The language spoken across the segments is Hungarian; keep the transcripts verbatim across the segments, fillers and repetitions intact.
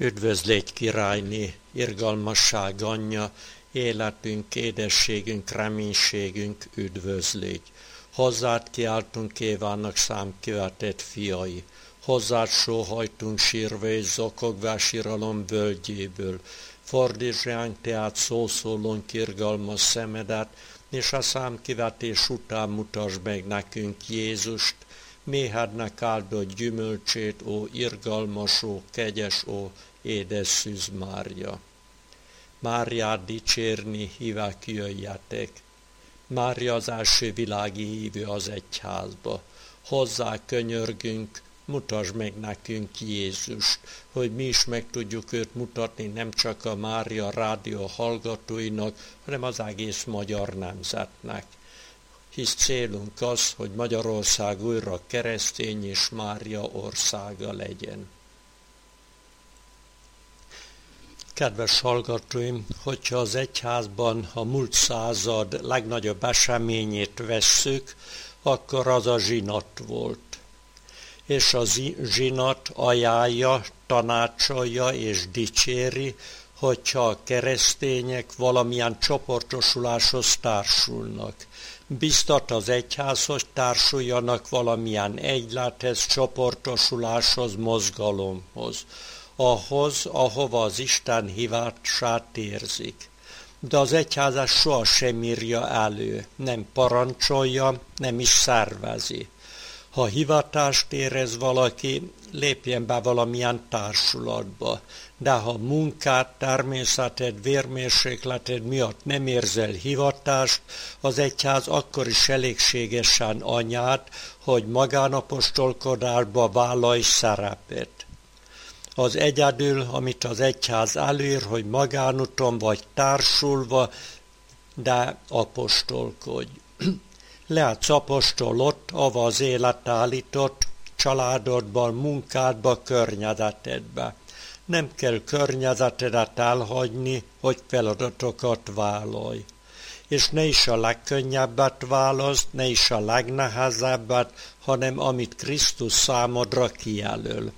Üdvözlégy királyné, irgalmasság anyja, életünk, édességünk, reménységünk, üdvözlégy. Hozzád kiáltunk Évának számkivetett fiai, hozzád sóhajtunk sírva és zokogva síralom völgyéből. Fordítsd ránk tehát szószólónk irgalmas szemedet, és a számkivetés után mutasd meg nekünk Jézust, méhednek áldott gyümölcsét, ó irgalmas, ó kegyes, ó édes Szűz Mária. Máriát dicsérni hívek, jöjjetek. Mária az első világi hívő az egyházba. Hozzá könyörgünk, mutasd meg nekünk Jézust, hogy mi is meg tudjuk őt mutatni nem csak a Mária rádió hallgatóinak, hanem az egész magyar nemzetnek. Hisz célunk az, hogy Magyarország újra keresztény és Mária országa legyen. Kedves hallgatóim, hogyha az egyházban a múlt század legnagyobb eseményét vesszük, akkor az a zsinat volt. És a zsinat ajánlja, tanácsolja és dicséri, hogyha a keresztények valamilyen csoportosuláshoz társulnak. Biztat az egyház, hogy társuljanak valamilyen egylethez, csoportosuláshoz, mozgalomhoz. Ahhoz, ahova az Isten hívását érzik. De az egyház ezt sohasem írja elő, nem parancsolja, nem is szervezi. Ha hivatást érez valaki, lépjen be valamilyen társulatba, de ha munkát, természeted, vérmérsékleted miatt nem érzel hivatást, az egyház akkor is elégségesen anyád, hogy magánapostolkodásba vállalj szerepet. Az egyedül, amit az egyház előír, hogy magánúton vagy társulva, de apostolkodj. Lehetsz apostol ott, ahova az élet állított, családodban, munkádban, környezetedben. Nem kell környezetedet elhagyni, hogy feladatokat vállalj. És ne is a legkönnyebbet válaszd, ne is a legnehezebbet, hanem amit Krisztus számodra kijelöl.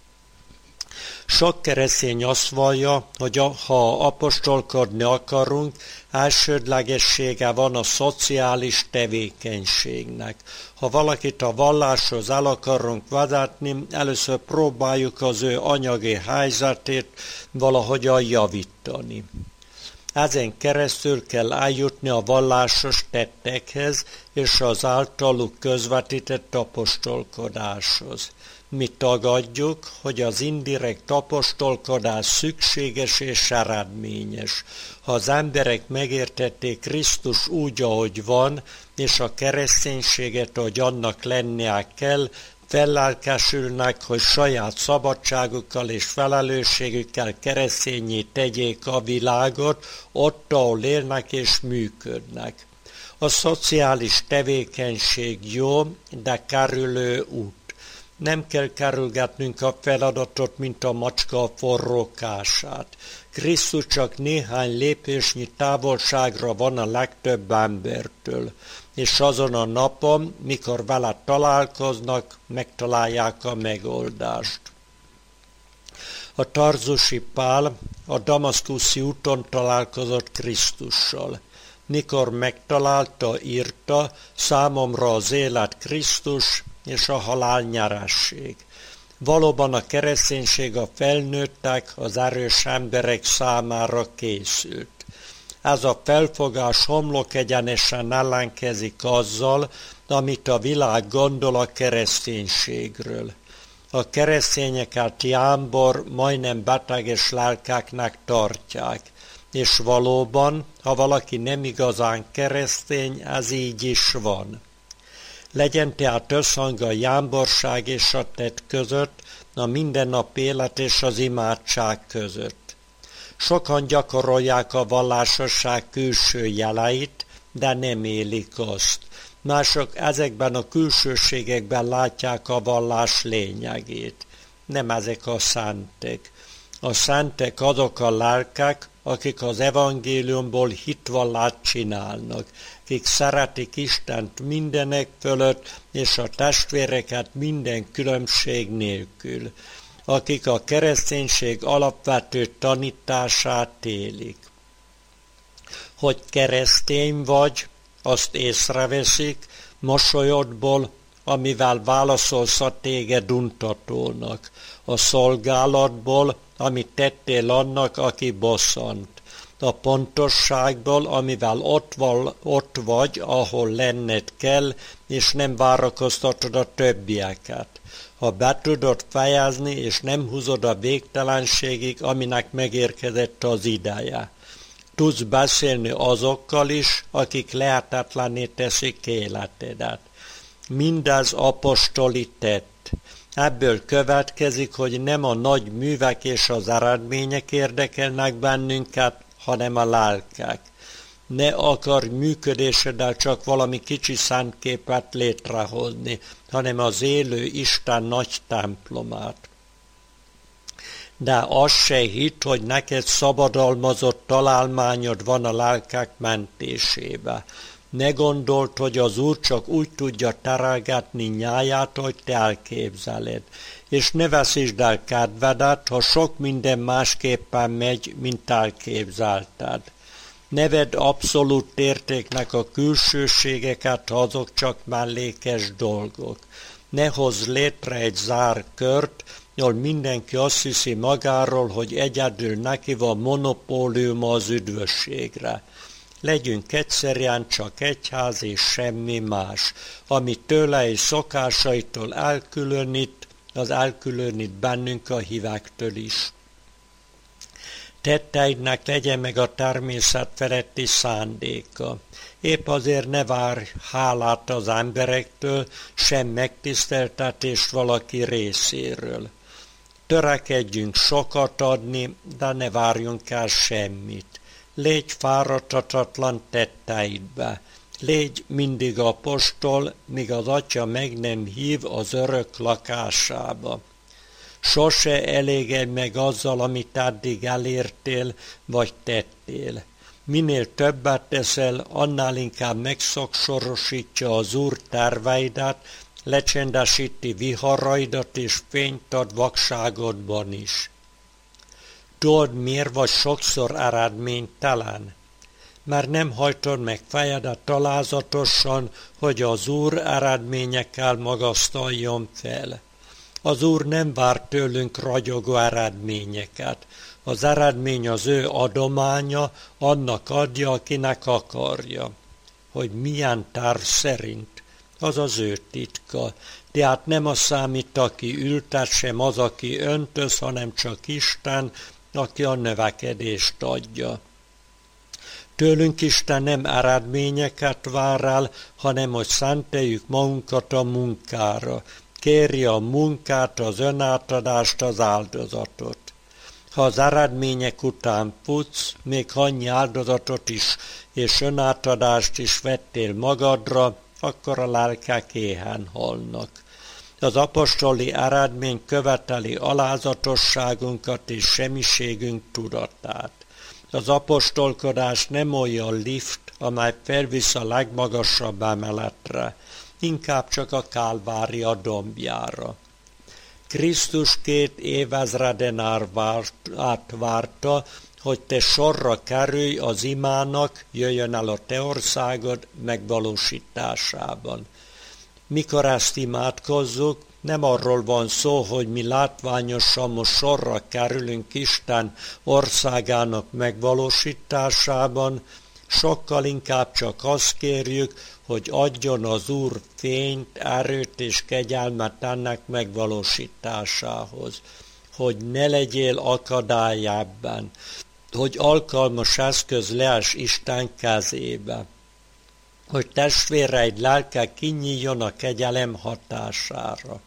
Sok keresztény azt vallja, hogy ha apostolkodni akarunk, elsődlegessége van a szociális tevékenységnek. Ha valakit a valláshoz el akarunk vezetni, először próbáljuk az ő anyagi helyzetét valahogyan javítani. Ezen keresztül kell eljutni a vallásos tettekhez és az általuk közvetített apostolkodáshoz. Mi tagadjuk, hogy az indirekt apostolkodás szükséges és eredményes. Ha az emberek megértették Krisztus úgy, ahogy van, és a kereszténységet, ahogy annak lennie kell, fellelkesülnek, hogy saját szabadságukkal és felelősségükkel keresztényé tegyék a világot, ott, ahol élnek és működnek. A szociális tevékenység jó, de kerülő út. Nem kell kerülgetnünk a feladatot, mint a macska a forrókását. Krisztus csak néhány lépésnyi távolságra van a legtöbb embertől, és azon a napon, mikor vele találkoznak, megtalálják a megoldást. A tarzusi Pál a damaszkuszi úton találkozott Krisztussal. Mikor megtalálta, írta, számomra az élet Krisztus, és a halál nyeresség. Valóban a kereszténység a felnőttek, az erős emberek számára készült. Ez a felfogás homlok egyenesen ellenkezik azzal, amit a világ gondol a kereszténységről. A keresztényeket jámbor, majdnem beteges lelkeknek tartják, és valóban, ha valaki nem igazán keresztény, ez így is van. Legyen tehát összhang a jámborság és a tett között, a mindennap élet és az imádság között. Sokan gyakorolják a vallásosság külső jeleit, de nem élik azt. Mások ezekben a külsőségekben látják a vallás lényegét. Nem ezek a szentek. A szentek azok a lelkek, akik az evangéliumból hitvallát csinálnak, akik szeretik Istent mindenek fölött, és a testvéreket minden különbség nélkül. akik a kereszténység alapvető tanítását élik. Hogy keresztény vagy, azt észreveszik mosolyodból, amivel válaszolsz a téged untatónak, a szolgálatból, amit tettél annak, aki bosszant, a pontosságból, amivel ott, val, ott vagy, ahol lenned kell, és nem várakoztatod a többieket. Ha be tudod fejezni, és nem húzod a végtelenségig, aminek megérkezett az ideje. Tudsz beszélni azokkal is, akik lehetetlenné teszik életedet. Mindez apostoli tett. Ebből következik, hogy nem a nagy művek és az eredmények érdekelnek bennünket, hanem a lelkek. Ne akarj működéseddel csak valami kicsi szentképet létrehozni, hanem az élő Isten nagy templomát. De az se hitt, hogy neked szabadalmazott találmányod van a lelkek mentésébe. Ne gondold, hogy az Úr csak úgy tudja terelgetni nyáját, hogy te elképzeled. És ne veszítsd el kedvedet, ha sok minden másképpen megy, mint elképzelted. Ne vedd abszolút értéknek a külsőségeket, ha azok csak mellékes dolgok. Ne hozz létre egy zár kört, ahol mindenki azt hiszi magáról, hogy egyedül neki van monopóliuma az üdvösségre. Legyünk egyszerűen csak egyház és semmi más, ami tőle és szokásaitól elkülönít, az elkülönít bennünk a hívektől is. Tetteidnek legyen meg a természet feletti szándéka. Épp azért ne várj hálát az emberektől, sem megtiszteltetést valaki részéről. Törekedjünk sokat adni, de ne várjunk el semmit. Légy fáradhatatlan tetteidbe. Légy mindig apostol, míg az Atya meg nem hív az örök lakásába. Sose elégedj meg azzal, amit eddig elértél, vagy tettél. Minél többet teszel, annál inkább megszaksorosítja az Úr terveidet, lecsendesíti viharaidat és fényt ad vakságodban is. Tudod, miért vagy sokszor eredménytelen? Mert nem hajtod meg fejedet alázatosan, hogy az Úr eredményekkel magasztaljon fel. Az Úr nem vár tőlünk ragyogó eredményeket. Az eredmény az ő adománya, annak adja, akinek akarja. Hogy milyen terv szerint, az az ő titka. Tehát nem az számít, aki ültet, sem az, aki öntöz, hanem csak Isten, aki a növekedést adja. Tőlünk Isten nem eredményeket vár el, hanem hogy szenteljük magunkat a munkára. Kérje a munkát, az önátadást, az áldozatot. Ha az eredmények után futsz, még annyi áldozatot is és önátadást is vettél magadra, akkor a lelkek éhen halnak. Az apostoli eredmény követeli alázatosságunkat és semmiségünk tudatát. Az apostolkodás nem olyan lift, amely felvisz a legmagasabb emeletre, inkább csak a Kálvária dombjára. Krisztus két évezreden át várta, hogy te sorra kerülj az imának, jöjjön el a te országod megvalósításában. Mikor ezt imádkozzuk, nem arról van szó, hogy mi látványosan most sorra kerülünk Isten országának megvalósításában, sokkal inkább csak azt kérjük, hogy adjon az Úr fényt, erőt és kegyelmet ennek megvalósításához, hogy ne legyél akadály ebben, hogy alkalmas eszköz lehess Isten kezébe, hogy testvéreid lelke kinyíljon a kegyelem hatására.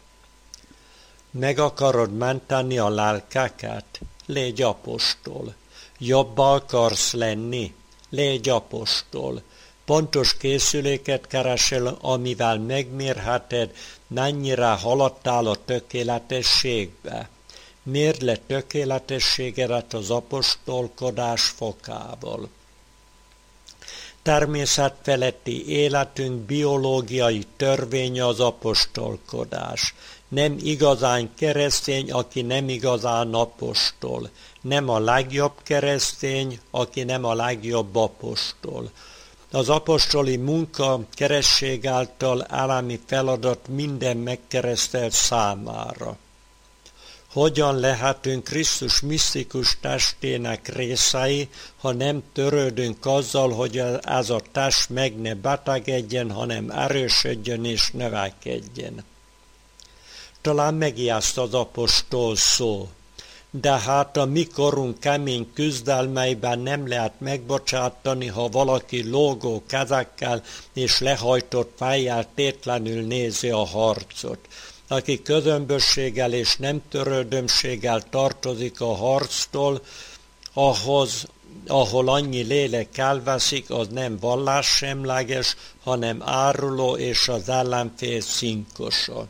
Meg akarod menteni a lelkeket? Légy apostol. Jobba akarsz lenni? Légy apostol. Pontos készüléket keresel, amivel megmérheted, mennyire haladtál a tökéletességbe. Mérd le tökéletességedet az apostolkodás fokával. Természetfeletti életünk biológiai törvénye az apostolkodás. Nem igazán keresztény, aki nem igazán apostol. Nem a legjobb keresztény, aki nem a legjobb apostol. Az apostoli munka keresztség által állami feladat minden megkeresztelt számára. Hogyan lehetünk Krisztus misztikus testének részei, ha nem törődünk azzal, hogy ez a test meg ne betegedjen, hanem erősödjön és növekedjen? Talán megijeszt az apostol szó, de hát a mi korunk kemény küzdelmeiben nem lehet megbocsátani, ha valaki lógó kezekkel és lehajtott fejjel tétlenül nézi a harcot. Aki közömbösséggel és nem törődömséggel tartozik a harctól, ahhoz, ahol annyi lélek elveszik, az nem vallássemleges, hanem áruló és az ellenfél színkosa.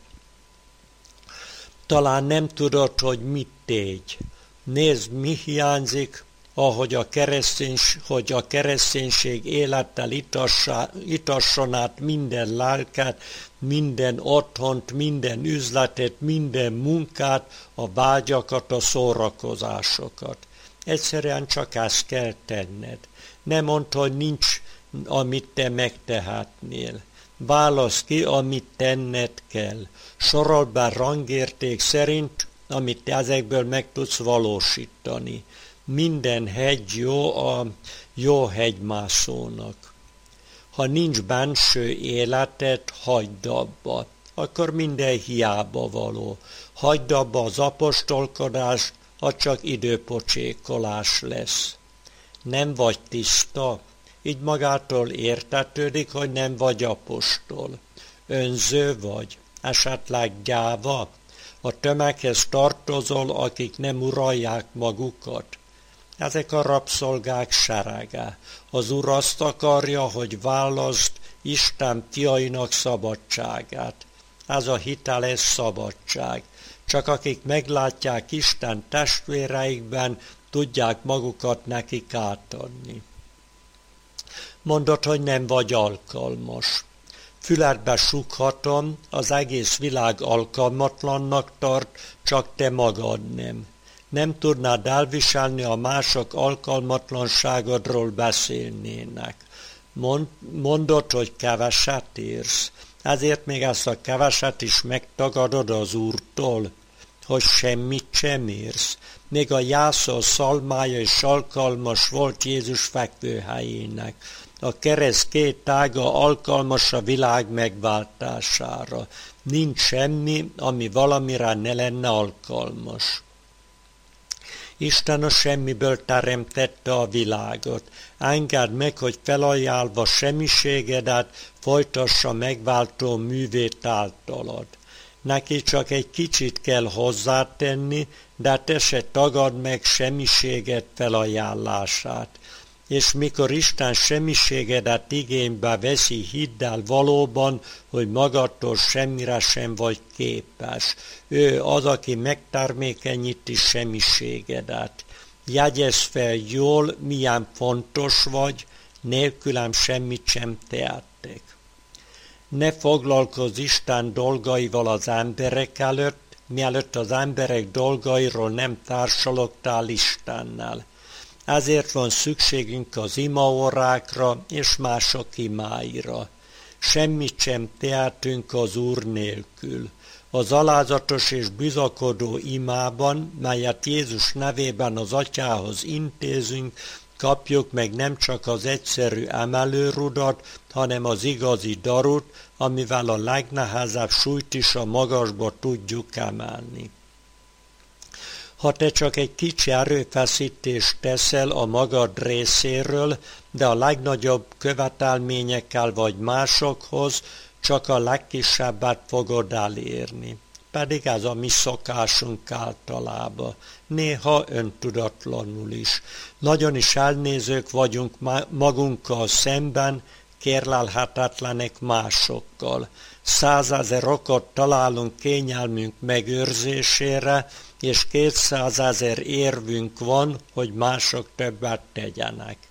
Talán nem tudod, hogy mit tégy. Nézd, mi hiányzik, ahogy a, hogy a kereszténység élettel itassa, itasson át minden lelket, minden otthont, minden üzletet, minden munkát, a vágyakat, a szórakozásokat. Egyszerűen csak ezt kell tenned. Nem mondd, hogy nincs, amit te megtehetnél. Válasz ki, amit tenned kell. Sorold be rangérték szerint, amit ezekből meg tudsz valósítani. Minden hegy jó a jó hegymászónak. Ha nincs benső életed, hagyd abba, akkor minden hiába való. Hagyd abba az apostolkodást, ha csak időpocsékolás lesz. Nem vagy tiszta, így magától értetődik, hogy nem vagy apostol. Önző vagy, esetleg gyáva, a tömeghez tartozol, akik nem uralják magukat. Ezek a rabszolgák serege. Az Úr azt akarja, hogy válaszd Isten fiainak szabadságát. Ez a hiteles szabadság. Csak akik meglátják Isten testvéreikben, tudják magukat nekik átadni. Mondod, hogy nem vagy alkalmas. Füledbe sughatom, az egész világ alkalmatlannak tart, csak te magad nem. Nem tudnád elviselni, a mások alkalmatlanságodról beszélnének. Mond, mondod, hogy keveset érsz, ezért még ezt a keveset is megtagadod az Úrtól, hogy semmit sem érsz. Még a jászol szalmája is alkalmas volt Jézus fekvőhelyének. A kereszt két ága alkalmas a világ megváltására. Nincs semmi, ami valamire ne lenne alkalmas. Isten a semmiből teremtette a világot. Engedd meg, hogy felajánlva semmiségedet folytassa megváltó művét általad. Neki csak egy kicsit kell hozzátenni, de te se tagad meg semmiséget felajánlását. És mikor Isten semmiségedet igénybe veszi, hidd el valóban, hogy magadtól semmire sem vagy képes. Ő az, aki megtermékenyíti semmiségedet. Jegyezd fel jól, milyen fontos vagy, nélkülem semmit sem tehettek. Ne foglalkozz Isten dolgaival az emberek előtt, mielőtt az emberek dolgairól nem társalogtál Istennel. Ezért van szükségünk az imaórákra és mások imáira. Semmit sem tehetünk az Úr nélkül. Az alázatos és bizakodó imában, melyet Jézus nevében az Atyához intézünk, kapjuk meg nem csak az egyszerű emelőrudat, hanem az igazi darut, amivel a legnehezebb súlyt is a magasba tudjuk emelni. Ha te csak egy kicsi erőfeszítést teszel a magad részéről, de a legnagyobb követelményekkel vagy másokhoz, csak a legkisebbet fogod elérni. Pedig ez a mi szokásunk általában, néha öntudatlanul is. Nagyon is elnézők vagyunk magunkkal szemben, kérlelhetetlenek másokkal. Százezer okot találunk kényelmünk megőrzésére, és kétszázezer érvünk van, hogy mások többet tegyenek.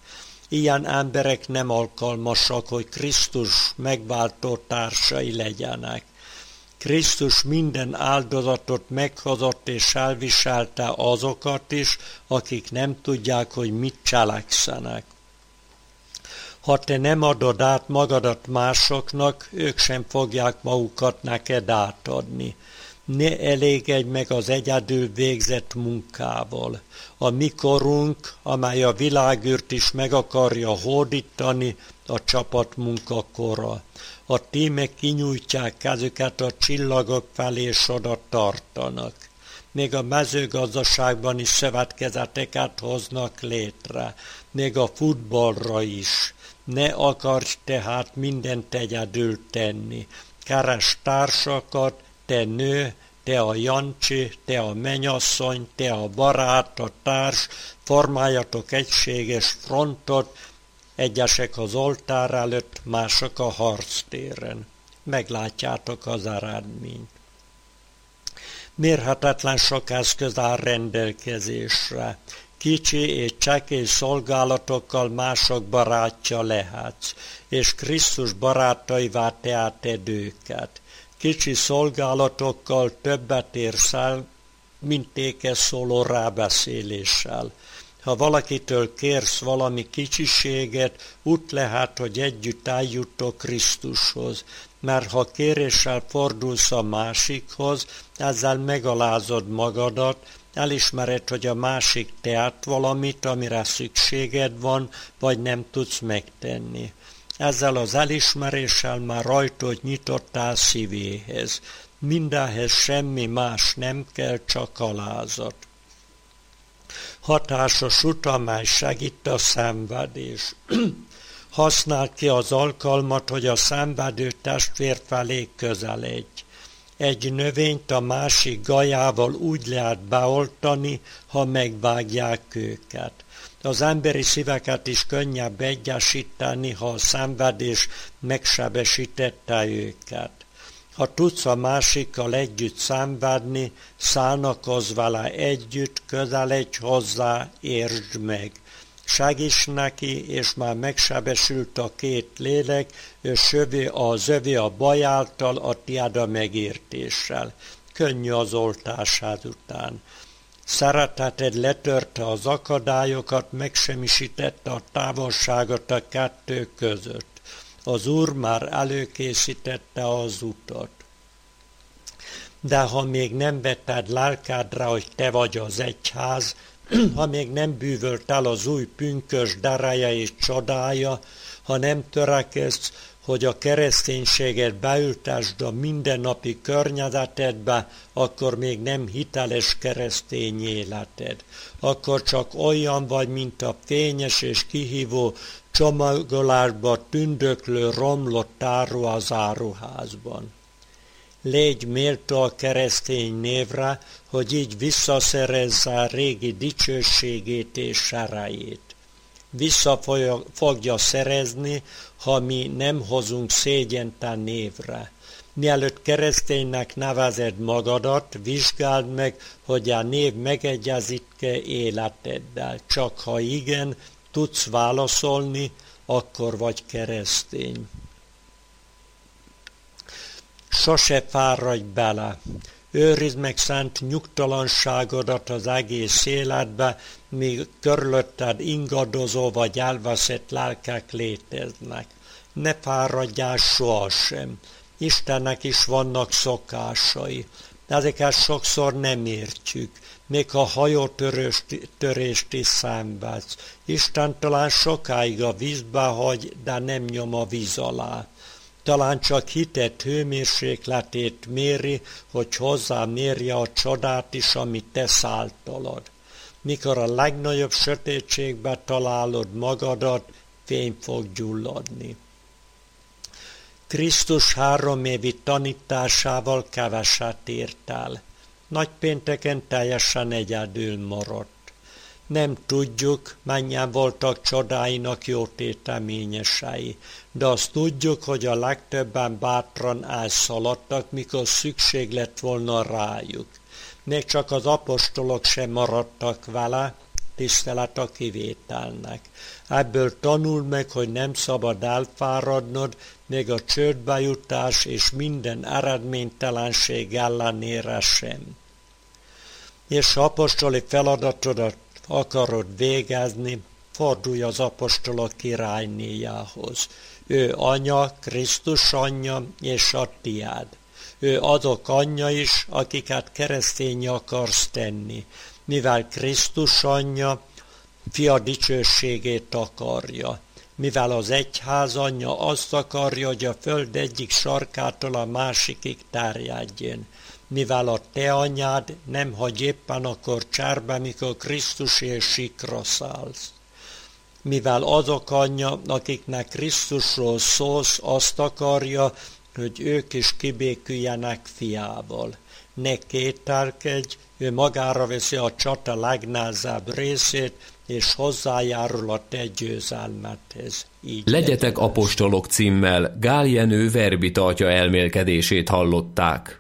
Ilyen emberek nem alkalmasak, hogy Krisztus megváltó társai legyenek. Krisztus minden áldozatot meghozott és elviselte azokat is, akik nem tudják, hogy mit cselekszenek. Ha te nem adod át magadat másoknak, ők sem fogják magukat neked átadni. Ne elégedj meg az egyedül végzett munkával. A mi korunk, amely a világűrt is meg akarja hódítani, a csapatmunka kora. A tímek kinyújtják kezüket a csillagok felé, és oda tartanak. Még a mezőgazdaságban is szövetkezeteket hoznak létre, még a futballra is. Ne akarj tehát mindent egyedül tenni. Keresd társakat, te nő, te a Jancsi, te a mennyasszony, te a barát, a társ, formáljatok egységes frontot, egyesek az oltár előtt, mások a harctéren. Meglátjátok az eredményt. Mérhetetlen sok eszköz áll rendelkezésre. Kicsi és csekély szolgálatokkal mások barátja lehetsz, és Krisztus barátaivá teheted őket. Kicsi szolgálatokkal többet érsz el, mint tékes szóló rábeszéléssel. Ha valakitől kérsz valami kicsiséget, úgy lehet, hogy együtt eljuttok Krisztushoz, mert ha kéréssel fordulsz a másikhoz, ezzel megalázod magadat, elismered, hogy a másik tehet valamit, amire szükséged van, vagy nem tudsz megtenni. Ezzel az elismeréssel már ajtót nyitottál szívéhez. Mindenhez semmi más nem kell, csak alázat. Hatásos út, amely segít a szenvedés. Használd ki az alkalmat, hogy a szenvedő testvér felé közeledj. Egy növényt a másik gajával úgy lehet beoltani, ha megvágják őket. Az emberi szíveket is könnyebb egyesíteni, ha a szenvedés megsebesítette őket. Ha tudsz a másikkal együtt szenvedni, szánakozz vele együtt, közeledj hozzá, értsd meg. Segíts neki, és már megsebesült a két lélek, és az övé a baj által, a tiéd a megértéssel. Könnyű az oltását után. Szereteted letörte az akadályokat, megsemmisítette a távolságot a kettő között. Az Úr már előkészítette az utat. De ha még nem vetted lelkedre, hogy te vagy az egyház, ha még nem bűvölt el az új pünkös dereje és csodája, ha nem törekedsz, hogy a kereszténységet beültesd a mindennapi környezetedbe, akkor még nem hiteles keresztény életed. Akkor csak olyan vagy, mint a fényes és kihívó csomagolásba tündöklő romlott áru az áruházban. Légy méltó a keresztény névre, hogy így visszaszerezze a régi dicsőségét és erejét. Vissza fogja szerezni, ha mi nem hozunk szégyent a névre. Mielőtt kereszténynek nevezed magadat, vizsgáld meg, hogy a név megegyezik-e életeddel. Csak ha igen, tudsz válaszolni, akkor vagy keresztény. Sose fáradj bele. Őrizd meg szent nyugtalanságodat az egész életbe, míg körülötted ingadozó vagy elveszett lelkek léteznek. Ne fáradjál sohasem. Istennek is vannak szokásai. Ezeket sokszor nem értjük, még ha hajótörést is szenvedsz. Isten talán sokáig a vízbe hagy, de nem nyom a víz alá. Talán csak hitett hőmérsékletét méri, hogy hozzá mérje a csodát is, amit te száltalad. Mikor a legnagyobb sötétségbe találod magadat, fény fog gyulladni. Krisztus három évi tanításával keveset ért el. Nagypénteken teljesen egyedül maradt. Nem tudjuk, mennyien voltak csodáinak jótéteményesei, de azt tudjuk, hogy a legtöbben bátran elszaladtak, mikor szükség lett volna rájuk. Még csak az apostolok sem maradtak vele, tisztelet a kivételnek. Ebből tanuld meg, hogy nem szabad elfáradnod, még a csődbe jutás és minden eredménytelenség ellenére sem. És ha apostoli feladatodat akarod végezni, fordulj az apostolok királynéjához. Ő anya, Krisztus anyja és a tiád. Ő azok anyja is, akiket keresztény akarsz tenni, mivel Krisztus anyja fia dicsőségét akarja. Mivel az egyház anyja azt akarja, hogy a föld egyik sarkától a másikig terjedjen. Mivel a te anyád nem hagy éppen akkor cserbe, mikor Krisztusért sikra szállsz. Mivel azok anyja, akiknek Krisztusról szólsz, azt akarja, hogy ők is kibéküljenek fiával. Ne kételkedj, ő magára veszi a csata legnehezebb részét, és hozzájárul a te győzelmedhez. Így Legyetek legyen. apostolok címmel Gál Jenő verbita atya elmélkedését hallották.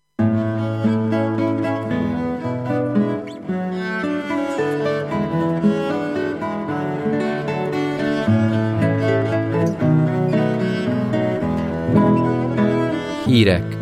Hírek